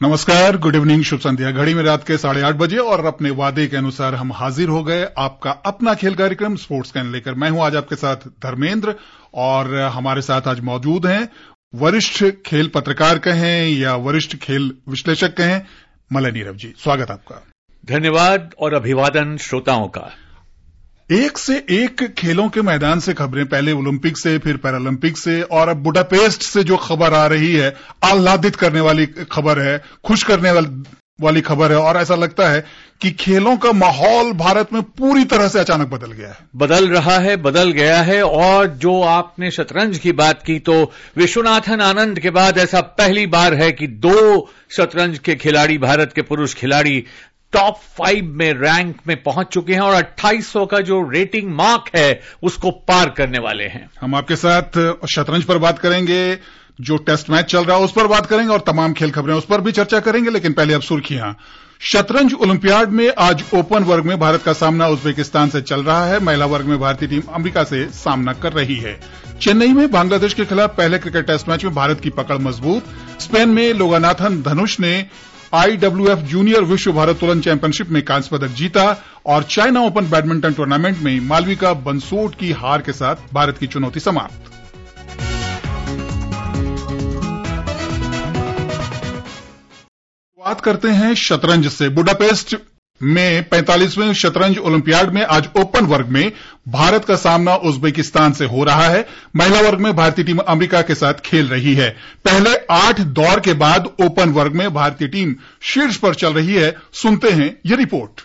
नमस्कार, good evening, शुभ संध्या। घड़ी में रात के 8:30 बजे और अपने वादे के अनुसार हम हाजिर हो गए आपका अपना खेल कार्यक्रम स्पोर्ट्स कैन लेकर। मैं हूं आज आपके साथ धर्मेंद्र और हमारे साथ आज मौजूद हैं वरिष्ठ खेल पत्रकार कहें या वरिष्ठ खेल विश्लेषक कहें, मलय नीरव जी। स्वागत आपका। धन्यवाद और अभिवादन श्रोताओं का। एक से एक खेलों के मैदान से खबरें, पहले ओलंपिक से, फिर पैरालंपिक से और अब बुडापेस्ट से जो खबर आ रही है, आह्लादित करने वाली खबर है, खुश करने वाली खबर है और ऐसा लगता है कि खेलों का माहौल भारत में पूरी तरह से अचानक बदल गया है। बदल गया है। और जो आपने शतरंज की बात की, तो विश्वनाथन आनंद के बाद ऐसा पहली बार है कि 2 शतरंज के खिलाड़ी, भारत के पुरुष खिलाड़ी टॉप 5 में रैंक में पहुंच चुके हैं और 2800 का जो रेटिंग मार्क है उसको पार करने वाले हैं। हम आपके साथ शतरंज पर बात करेंगे, जो टेस्ट मैच चल रहा है उस पर बात करेंगे और तमाम खेल खबरें उस पर भी चर्चा करेंगे। लेकिन पहले अब सुर्खियां। शतरंज ओलंपियाड में आज ओपन वर्ग में भारत का सामना उज्बेकिस्तान से चल रहा है। महिला वर्ग में भारतीय टीम अमेरिका से सामना कर रही है। चेन्नई में बांग्लादेश के खिलाफ पहले क्रिकेट टेस्ट मैच में भारत की पकड़ मजबूत। स्पेन में लोगानाथन धनुष ने IWF जूनियर विश्व भारोत्तोलन चैंपियनशिप में कांस्य पदक जीता और चाइना ओपन बैडमिंटन टूर्नामेंट में मालविका बंसोड की हार के साथ भारत की चुनौती समाप्त। बात करते हैं शतरंज से। बुडापेस्ट में 45वें शतरंज ओलंपियाड में आज ओपन वर्ग में भारत का सामना उज्बेकिस्तान से हो रहा है। महिला वर्ग में भारतीय टीम अमेरिका के साथ खेल रही है। पहले 8 दौर के बाद ओपन वर्ग में भारतीय टीम शीर्ष पर चल रही है। सुनते हैं ये रिपोर्ट।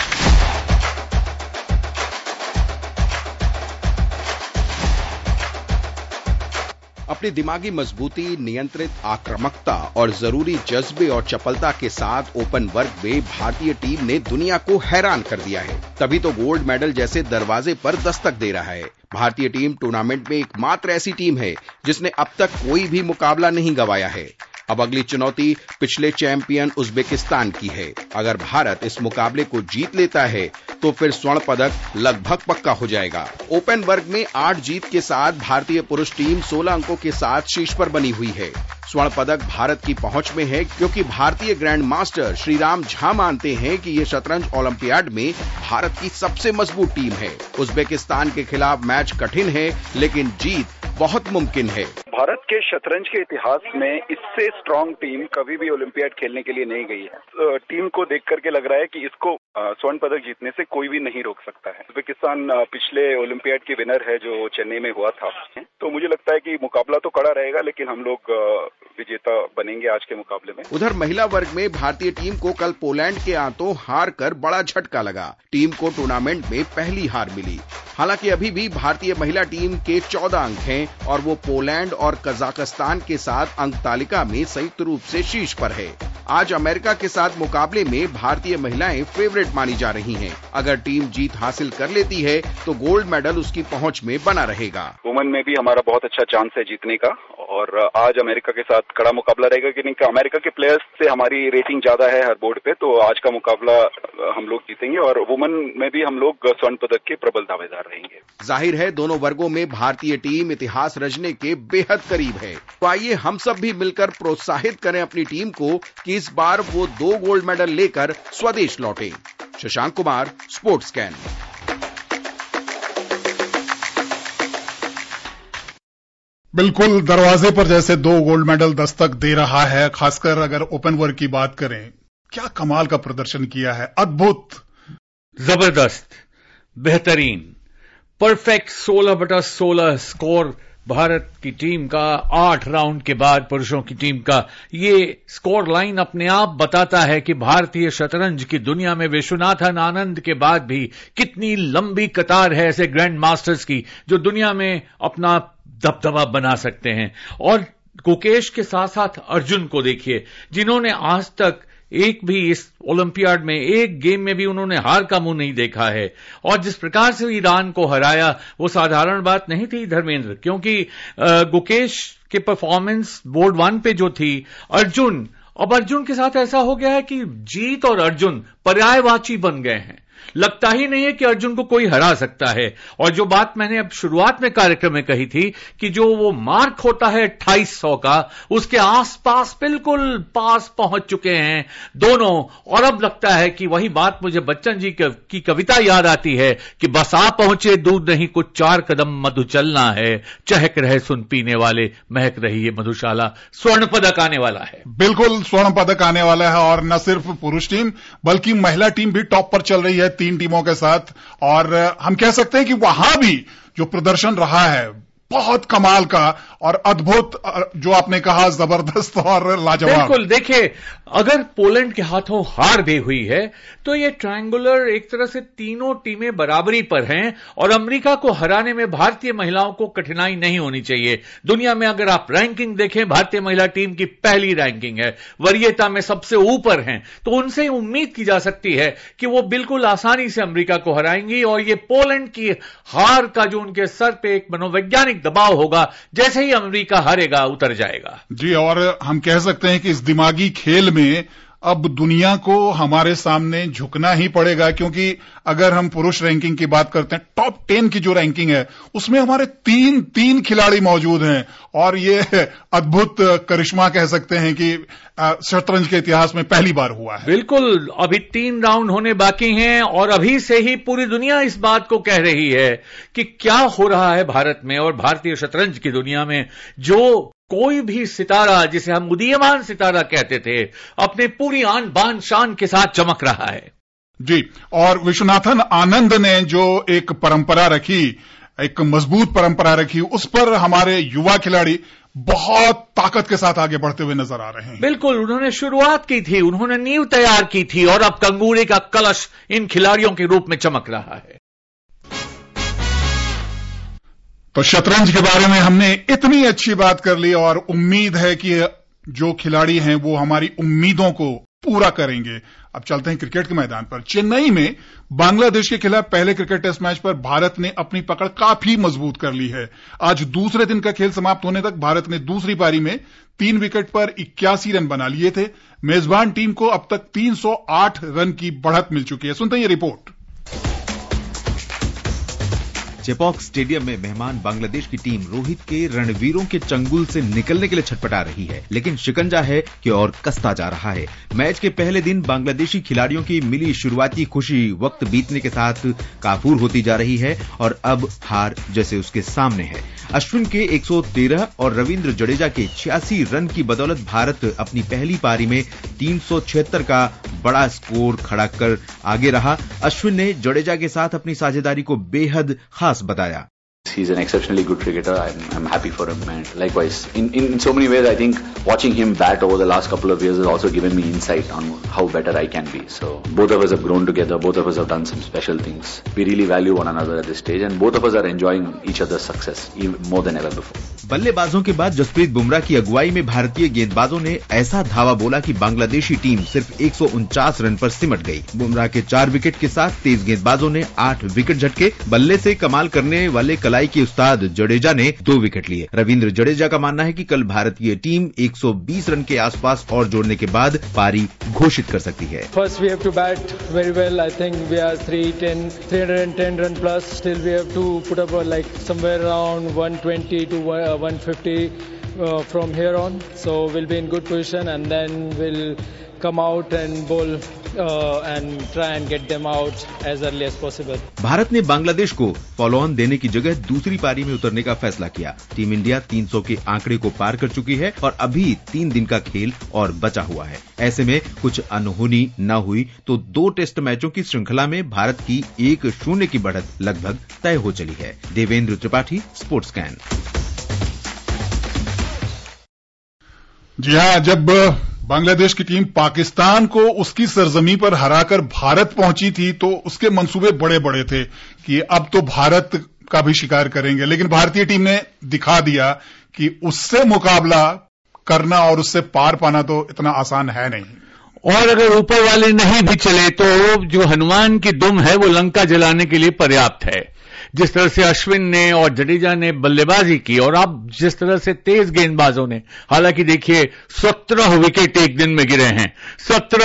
अपनी दिमागी मजबूती, नियंत्रित आक्रामकता और जरूरी जज्बे और चपलता के साथ ओपन वर्ग में भारतीय टीम ने दुनिया को हैरान कर दिया है। तभी तो गोल्ड मेडल जैसे दरवाजे पर दस्तक दे रहा है। भारतीय टीम टूर्नामेंट में एकमात्र ऐसी टीम है जिसने अब तक कोई भी मुकाबला नहीं गंवाया है। अब अगली चुनौती पिछले चैंपियन उज्बेकिस्तान की है। अगर भारत इस मुकाबले को जीत लेता है तो फिर स्वर्ण पदक लगभग पक्का हो जाएगा। ओपन वर्ग में 8 जीत के साथ भारतीय पुरुष टीम 16 अंकों के साथ शीर्ष पर बनी हुई है। स्वर्ण पदक भारत की पहुंच में है क्योंकि भारतीय ग्रैंड मास्टर श्रीराम झा मानते हैं कि ये शतरंज ओलंपियाड में भारत की सबसे मजबूत टीम है। उज्बेकिस्तान के खिलाफ मैच कठिन है लेकिन जीत बहुत मुमकिन है। भारत के शतरंज के इतिहास में इससे स्ट्रांग टीम कभी भी ओलंपियाड खेलने के लिए नहीं गई है। टीम को देख करके लग रहा है कि इसको स्वर्ण पदक जीतने से कोई भी नहीं रोक सकता है। उज्बेकिस्तान पिछले ओलंपियाड के विनर है जो चेन्नई में हुआ था। तो मुझे लगता है कि मुकाबला तो कड़ा रहेगा लेकिन हम लोग विजेता बनेंगे आज के मुकाबले में। उधर महिला वर्ग में भारतीय टीम को कल पोलैंड के हाथों हार कर बड़ा झटका लगा। टीम को टूर्नामेंट में पहली हार मिली। हालांकि अभी भी भारतीय महिला टीम के 14 अंक हैं और वो पोलैंड और कजाकिस्तान के साथ अंक तालिका में संयुक्त रूप से शीर्ष पर है। आज अमेरिका के साथ मुकाबले में भारतीय महिलाएं फेवरेट मानी जा रही हैं। अगर टीम जीत हासिल कर लेती है तो गोल्ड मेडल उसकी पहुंच में बना रहेगा। वुमेन में भी हमारा बहुत अच्छा चांस है जीतने का और आज अमेरिका के साथ कड़ा मुकाबला रहेगा कि नहीं। अमेरिका के प्लेयर्स से हमारी रेटिंग ज्यादा है हर बोर्ड पे, तो आज का मुकाबला हम लोग जीतेंगे और वुमेन में भी हम लोग स्वर्ण पदक के प्रबल दावेदार रहेंगे। जाहिर है दोनों वर्गों में भारतीय टीम इतिहास रचने के बेहद करीब है। तो आइए हम सब भी मिलकर प्रोत्साहित करें अपनी टीम को कि इस बार वो 2 गोल्ड मेडल लेकर स्वदेश लौटे। Shashank Kumar, sports scan. बिल्कुल, दरवाजे पर जैसे 2 गोल्ड मेडल दस्तक दे रहा है। खासकर अगर ओपन वर्ग की बात करें, क्या कमाल का प्रदर्शन किया है। अद्भुत, जबरदस्त, बेहतरीन, परफेक्ट 16/16 स्कोर भारत की टीम का 8 राउंड के बाद पुरुषों की टीम का। ये स्कोर लाइन अपने आप बताता है कि भारतीय शतरंज की दुनिया में विश्वनाथन आनंद के बाद भी कितनी लंबी कतार है ऐसे ग्रैंड मास्टर्स की जो दुनिया में अपना दबदबा बना सकते हैं। और गुकेश के साथ साथ अर्जुन को देखिए, जिन्होंने आज तक एक भी इस ओलंपियाड में एक गेम में भी उन्होंने हार का मुंह नहीं देखा है। और जिस प्रकार से ईरान को हराया वो साधारण बात नहीं थी धर्मेंद्र, क्योंकि गुकेश के परफॉर्मेंस बोर्ड 1 पे जो थी, अर्जुन के साथ ऐसा हो गया है कि जीत और अर्जुन पर्यायवाची बन गए हैं। लगता ही नहीं है कि अर्जुन को कोई हरा सकता है। और जो बात मैंने अब शुरुआत में कार्यक्रम में कही थी कि जो वो मार्क होता है 2800 का, उसके आसपास बिल्कुल पास पहुंच चुके हैं दोनों। और अब लगता है कि वही बात मुझे बच्चन जी की कविता याद आती है कि बस आ पहुंचे दूध नहीं कुछ 4 कदम मधु चलना है, चहक रहे सुन पीने वाले, महक रही है मधुशाला। स्वर्ण पदक आने वाला है, बिल्कुल स्वर्ण पदक आने वाला है। और न सिर्फ पुरुष टीम बल्कि महिला टीम भी टॉप पर चल रही है 3 टीमों के साथ। और हम कह सकते हैं कि वहां भी जो प्रदर्शन रहा है बहुत कमाल का और अद्भुत, जो आपने कहा जबरदस्त और लाजवाब। बिल्कुल, देखिए अगर पोलैंड के हाथों हार भी हुई है तो ये ट्रायंगुलर एक तरह से तीनों टीमें बराबरी पर हैं और अमेरिका को हराने में भारतीय महिलाओं को कठिनाई नहीं होनी चाहिए। दुनिया में अगर आप रैंकिंग देखें, भारतीय महिला टीम की पहली रैंकिंग है, वरीयता में सबसे ऊपर हैं, तो उनसे उम्मीद की जा सकती है कि वो बिल्कुल आसानी से अमेरिका को हराएंगी। और ये पोलैंड की हार का जो उनके सर पे एक मनोवैज्ञानिक दबाव होगा, जैसे ही अमेरिका हारेगा उतर जाएगा। जी, और हम कह सकते हैं कि इस दिमागी खेल में अब दुनिया को हमारे सामने झुकना ही पड़ेगा, क्योंकि अगर हम पुरुष रैंकिंग की बात करते हैं, टॉप 10 की जो रैंकिंग है उसमें हमारे तीन खिलाड़ी मौजूद हैं। और ये अद्भुत करिश्मा कह सकते हैं कि शतरंज के इतिहास में पहली बार हुआ है। बिल्कुल, अभी 3 राउंड होने बाकी हैं और अभी से ही पूरी दुनिया इस बात को कह रही है कि क्या हो रहा है भारत में और भारतीय शतरंज की दुनिया में। जो कोई भी सितारा, जिसे हम उदीयमान सितारा कहते थे, अपने पूरी आन बान शान के साथ चमक रहा है। जी, और विश्वनाथन आनंद ने जो एक परंपरा रखी, एक मजबूत परंपरा रखी, उस पर हमारे युवा खिलाड़ी बहुत ताकत के साथ आगे बढ़ते हुए नजर आ रहे हैं। बिल्कुल, उन्होंने शुरुआत की थी, उन्होंने नींव तैयार की थी और अब कंगूरे का कलश इन खिलाड़ियों के रूप में चमक रहा है। तो शतरंज के बारे में हमने इतनी अच्छी बात कर ली और उम्मीद है कि जो खिलाड़ी हैं वो हमारी उम्मीदों को पूरा करेंगे। अब चलते हैं क्रिकेट के मैदान पर। चेन्नई में बांग्लादेश के खिलाफ पहले क्रिकेट टेस्ट मैच पर भारत ने अपनी पकड़ काफी मजबूत कर ली है। आज दूसरे दिन का खेल समाप्त होने तक भारत ने दूसरी पारी में 3 विकेट पर 81 रन बना लिए थे। मेजबान टीम को अब तक 308 रन की बढ़त मिल चुकी है। सुनते हैं ये रिपोर्ट। चेपॉक स्टेडियम में मेहमान बांग्लादेश की टीम रोहित के रणवीरों के चंगुल से निकलने के लिए छटपटा रही है, लेकिन शिकंजा है कि और कसता जा रहा है। मैच के पहले दिन बांग्लादेशी खिलाड़ियों की मिली शुरुआती खुशी वक्त बीतने के साथ काफूर होती जा रही है और अब हार जैसे उसके सामने है। अश्विन के 113 और रविंद्र जडेजा के 86 रन की बदौलत भारत अपनी पहली पारी में 376 का बड़ा स्कोर खड़ा कर आगे रहा। अश्विन ने जडेजा के साथ अपनी साझेदारी को बेहद खास बताया। He's an exceptionally good cricketer. I'm happy for him, and likewise, in so many ways, I think watching him bat over the last couple of years has also given me insight on how better I can be. So both of us have grown together. Both of us have done some special things. We really value one another at this stage, and both of us are enjoying each other's success even more than ever before. बल्लेबाजों के बाद जसप्रीत बुमराह की अगुवाई में भारतीय गेंदबाजों ने ऐसा धावा बोला कि बांग्लादेशी टीम सिर्फ 149 रन पर सिमट गई। बुमराह के 4 विकेट के साथ तेज गेंदबाजों ने 8 विकेट झटके। बल्ले से कमाल करने वाले कलाई के उस्ताद जडेजा ने 2 विकेट लिए। रविंद्र जडेजा का मानना है कि कल भारतीय टीम 120 रन के आसपास और जोड़ने के बाद पारी घोषित कर सकती है। First we have to bat very well. I think we are 310 run plus. Still we have to put up like somewhere around 120 to 150 from here on. So we'll be in good position and then we'll come out and bowl and try and get them out as early as possible. Bharat ने बांग्लादेश को follow on देने की जगह दूसरी पारी में उतरने का फैसला किया। टीम इंडिया 300 के आंकड़े को पार कर चुकी है और अभी 3 दिन का खेल और बचा हुआ है। ऐसे में कुछ अनहोनी न हुई तो 2 टेस्ट मैचों की श्रृंखला में भारत की 1-0 की बढ़त लगभग तय हो चली है। Devendra Tripathi, sports scan. जी हाँ, जब बांग्लादेश की टीम पाकिस्तान को उसकी सरजमी पर हराकर भारत पहुंची थी तो उसके मंसूबे बड़े बड़े थे कि अब तो भारत का भी शिकार करेंगे, लेकिन भारतीय टीम ने दिखा दिया कि उससे मुकाबला करना और उससे पार पाना तो इतना आसान है नहीं। और अगर ऊपर वाले नहीं भी चले तो जो हनुमान की दुम है वो लंका जलाने के लिए पर्याप्त है। जिस तरह से अश्विन ने और जडेजा ने बल्लेबाजी की और अब जिस तरह से तेज गेंदबाजों ने, हालांकि देखिए 17 विकेट एक दिन में गिरे हैं, 17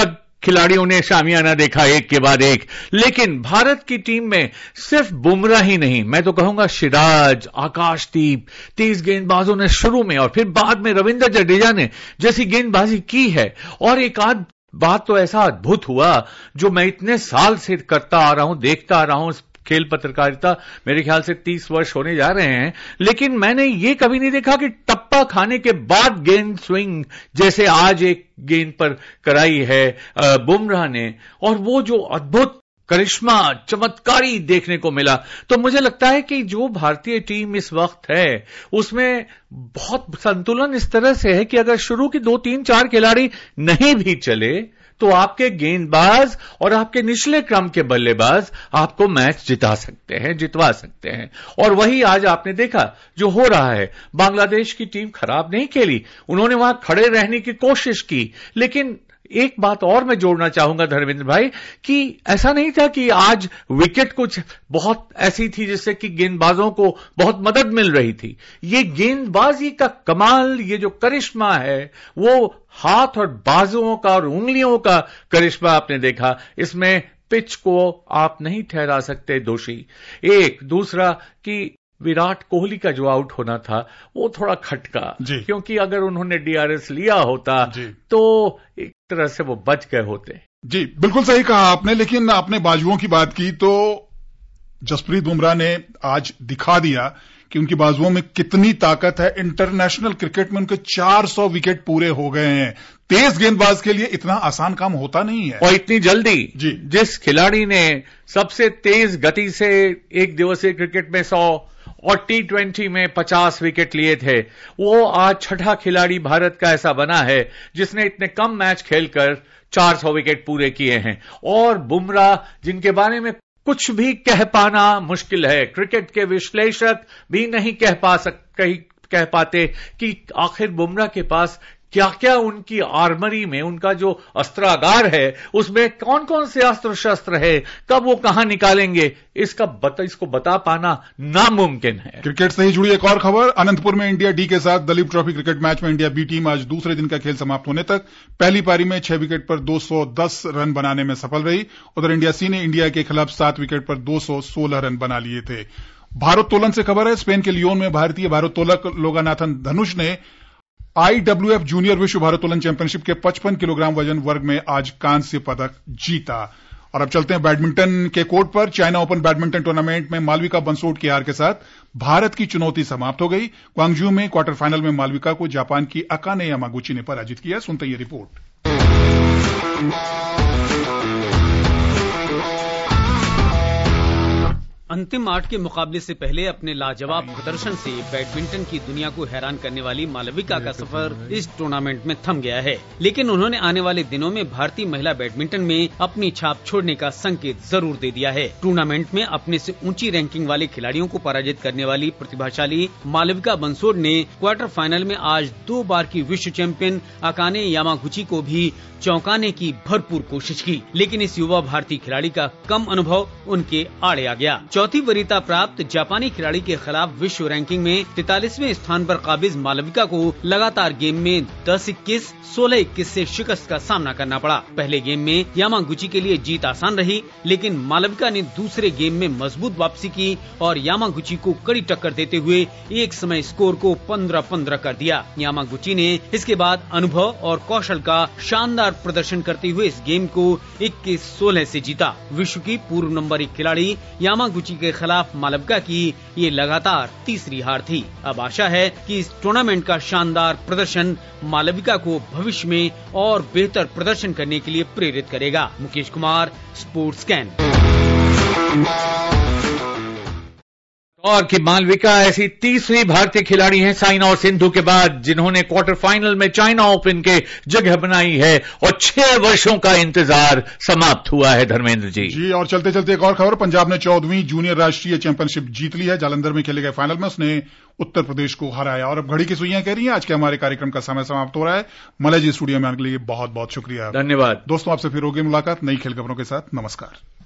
खिलाड़ियों ने शामियाना देखा एक के बाद एक, लेकिन भारत की टीम में सिर्फ बुमराह ही नहीं, मैं तो कहूंगा सिराज, आकाशदीप, तेज गेंदबाजों ने शुरू में और फिर बाद में रविंद्र जडेजा ने जैसी गेंदबाजी की है। और एक आध बात तो ऐसा अद्भुत हुआ जो मैं इतने साल से करता आ रहा हूं, देखता आ रहा हूं, खेल पत्रकारिता मेरे ख्याल से 30 वर्ष होने जा रहे हैं, लेकिन मैंने ये कभी नहीं देखा कि टप्पा खाने के बाद गेंद स्विंग जैसे आज एक गेंद पर कराई है बुमराह ने, और वो जो अद्भुत करिश्मा, चमत्कारी देखने को मिला। तो मुझे लगता है कि जो भारतीय टीम इस वक्त है उसमें बहुत संतुलन इस तरह से है कि अगर शुरू की 2, 3, 4 खिलाड़ी नहीं भी चले तो आपके गेंदबाज और आपके निचले क्रम के बल्लेबाज आपको मैच जिता सकते हैं, जितवा सकते हैं। और वही आज आपने देखा जो हो रहा है। बांग्लादेश की टीम खराब नहीं खेली, उन्होंने वहां खड़े रहने की कोशिश की, लेकिन एक बात और मैं जोड़ना चाहूंगा धर्मेंद्र भाई कि ऐसा नहीं था कि आज विकेट कुछ बहुत ऐसी थी जिससे कि गेंदबाजों को बहुत मदद मिल रही थी। ये गेंदबाजी का कमाल, ये जो करिश्मा है वो हाथ और बाजुओं का और उंगलियों का करिश्मा आपने देखा। इसमें पिच को आप नहीं ठहरा सकते दोषी। एक दूसरा कि विराट कोहली का जो आउट होना था वो थोड़ा खटका, क्योंकि अगर उन्होंने डीआरएस लिया होता तो एक तरह से वो बच गए होते। जी बिल्कुल सही कहा आपने, लेकिन आपने बाजुओं की बात की तो जसप्रीत बुमराह ने आज दिखा दिया कि उनकी बाजुओं में कितनी ताकत है। इंटरनेशनल क्रिकेट में उनके 400 विकेट पूरे हो गए हैं। तेज गेंदबाज के लिए इतना आसान काम होता नहीं है, और इतनी जल्दी। जिस खिलाड़ी ने सबसे तेज गति से एक दिवसीय क्रिकेट में 100 और T20 में 50 विकेट लिए थे, वो आज छठा खिलाड़ी भारत का ऐसा बना है जिसने इतने कम मैच खेलकर 400 विकेट पूरे किए हैं। और बुमराह जिनके बारे में कुछ भी कह पाना मुश्किल है, क्रिकेट के विश्लेषक भी नहीं कह पाते कि आखिर बुमराह के पास क्या क्या उनकी आर्मरी में, उनका जो अस्त्रागार है उसमें कौन कौन से अस्त्र शस्त्र है, कब वो कहां निकालेंगे, इसको बता पाना नामुमकिन है। क्रिकेट से ही जुड़ी एक और खबर। अनंतपुर में इंडिया डी के साथ दलीप ट्रॉफी क्रिकेट मैच में इंडिया बी टीम आज दूसरे दिन का खेल समाप्त होने तक पहली पारी में 6 विकेट पर 210 रन बनाने में सफल रही। उधर इंडिया सी ने इंडिया के खिलाफ 7 विकेट पर 216 रन बना लिए थे। भारोत्तोलन से खबर है। स्पेन के लियोन में भारतीय भारोत्तोलक लोगानाथन धनुष ने IWF जूनियर विश्व भारोत्तोलन चैंपियनशिप के 55 किलोग्राम वजन वर्ग में आज कांस्य पदक जीता। और अब चलते हैं बैडमिंटन के कोर्ट पर। चाइना ओपन बैडमिंटन टूर्नामेंट में मालविका बंसोड की हार के साथ भारत की चुनौती समाप्त हो गई। ग्वांगझू में क्वार्टर फाइनल में मालविका को जापान की अकाने यामागुची ने पराजित किया। सुनते ये रिपोर्ट। अंतिम 8 के मुकाबले से पहले अपने लाजवाब प्रदर्शन से बैडमिंटन की दुनिया को हैरान करने वाली मालविका का सफर इस टूर्नामेंट में थम गया है, लेकिन उन्होंने आने वाले दिनों में भारतीय महिला बैडमिंटन में अपनी छाप छोड़ने का संकेत जरूर दे दिया है। टूर्नामेंट में अपने से ऊंची रैंकिंग वाले खिलाड़ियों को पराजित करने वाली प्रतिभाशाली मालविका बंसोड ने क्वार्टर फाइनल में आज 2 बार की विश्व चैंपियन अकाने यामागुची को भी चौंकाने की भरपूर कोशिश की, लेकिन इस युवा भारतीय खिलाड़ी का कम अनुभव उनके आड़े आ गया। चौथी वरीयता प्राप्त जापानी खिलाड़ी के खिलाफ विश्व रैंकिंग में 43वें स्थान पर काबिज मालविका को लगातार गेम में 10-21, 16-21 से शिकस्त का सामना करना पड़ा। पहले गेम में यामागुची के लिए जीत आसान रही, लेकिन मालविका ने दूसरे गेम में मजबूत वापसी की और यामागुची को कड़ी टक्कर देते हुए एक समय स्कोर को 15-15 कर दिया। यामागुची ने इसके बाद अनुभव और कौशल का शानदार प्रदर्शन करते हुए इस गेम को 21-16 से जीता। विश्व की पूर्व नंबर 1 खिलाड़ी यामागुची के खिलाफ मालविका की ये लगातार तीसरी हार थी। अब आशा है कि इस टूर्नामेंट का शानदार प्रदर्शन मालविका को भविष्य में और बेहतर प्रदर्शन करने के लिए प्रेरित करेगा। Mukesh Kumar, sports scan. और कि मालविका ऐसी तीसरी भारतीय खिलाड़ी हैं साइना और सिंधु के बाद जिन्होंने क्वार्टर फाइनल में चाइना ओपन के जगह बनाई है और 6 वर्षों का इंतजार समाप्त हुआ है। धर्मेंद्र जी और चलते चलते एक और खबर। पंजाब ने 14वीं जूनियर राष्ट्रीय चैंपियनशिप जीत ली है। जालंधर में खेले गए फाइनल में उसने उत्तर प्रदेश को हराया। और अब घड़ी की सुइयां कह रही हैं आज के हमारे कार्यक्रम का समय समाप्त हो रहा है। मलय जी स्टूडियो में आने के लिए बहुत बहुत शुक्रिया, धन्यवाद। दोस्तों आपसे फिर होगी मुलाकात नई खेल खबरों के साथ। नमस्कार।